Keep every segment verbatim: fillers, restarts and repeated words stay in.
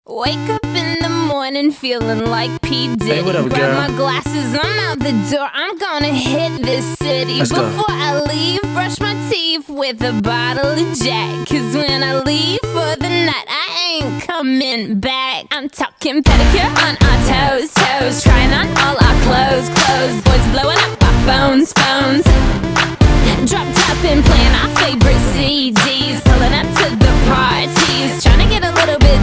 Wake up in the morning feeling like P. Diddy. Hey, what up, Grab girl? my glasses, I'm out the door. I'm gonna hit this city. Let's go. Before I leave, brush my teeth with a bottle of Jack. Cause when I leave for the night, I ain't coming back. I'm talking pedicure on our toes, toes. Trying on all our clothes, clothes. Boys blowing up our phones, phones. Drop top and playing our favorite C Ds. Pulling up to the parties, trying to get a little bit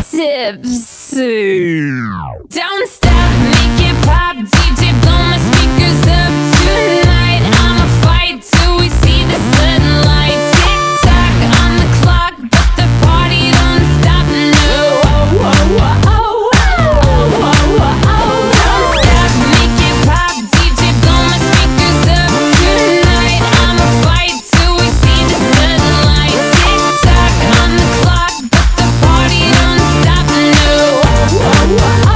tipsy. Don't stop, make it pop, D J blow my speakers up tonight. I'ma fight till we see the sunlight. Tick tock on the clock, but the party don't stop. No, oh, oh, oh, oh, oh, oh, oh, oh. Don't stop, make it pop, D J blow my speakers up tonight. I'ma fight till we see the sunlight. Tick tock on the clock, but the party don't stop. No, oh, oh, oh,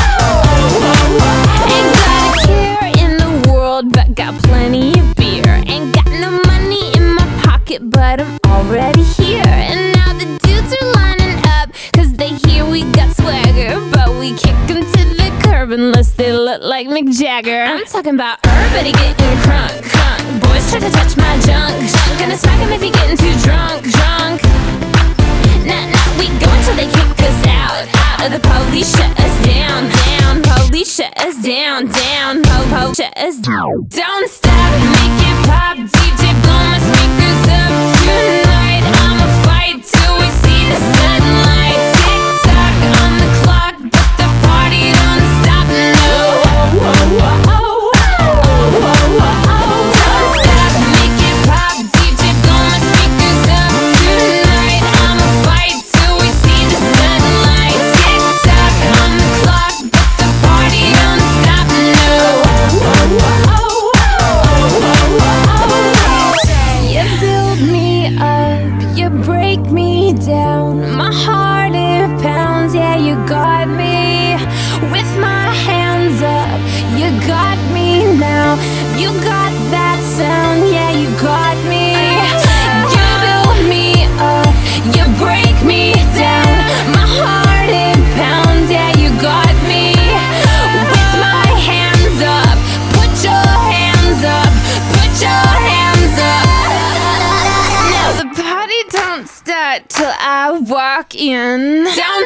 oh, oh. Ain't got a care in the world, but got plenty of beer. Ain't got no money in my pocket, but I'm already here. And now the dudes are lining up, cause they hear we got swagger. But we kick them to the curb unless they look like Mick Jagger. I'm talking about everybody getting crunk, crunk. Boys try to touch my junk, junk. Gonna smack him if he getting too drunk, drunk. Nah, nah, we go until they kick us out, out. Or the police shut us down, down. Police shut us down, down. Po, po, shut us down. Don't stop, make it pop, D J blow my speakers up tonight. I'ma fight till we see the sunlight. Tick tock on the clock, but the party don't stop. No, oh, oh, oh, oh, oh, oh, oh, oh. Don't stop, make it pop, D J blow my speakers up tonight. I'ma fight till we see the sunlight. Tick tock on the clock, but the party don't stop. No, oh, oh, oh, oh, oh, oh. You build me up, you break me down. My heart it pounds, yeah, you got me. With my hands up, you got me now. You got that sound, yeah, you got me. You build me up, you break me down. My heart it pounds, yeah, you got me. With my hands up, put your hands up, put your hands up. Now the party don't start till I walk in. Don't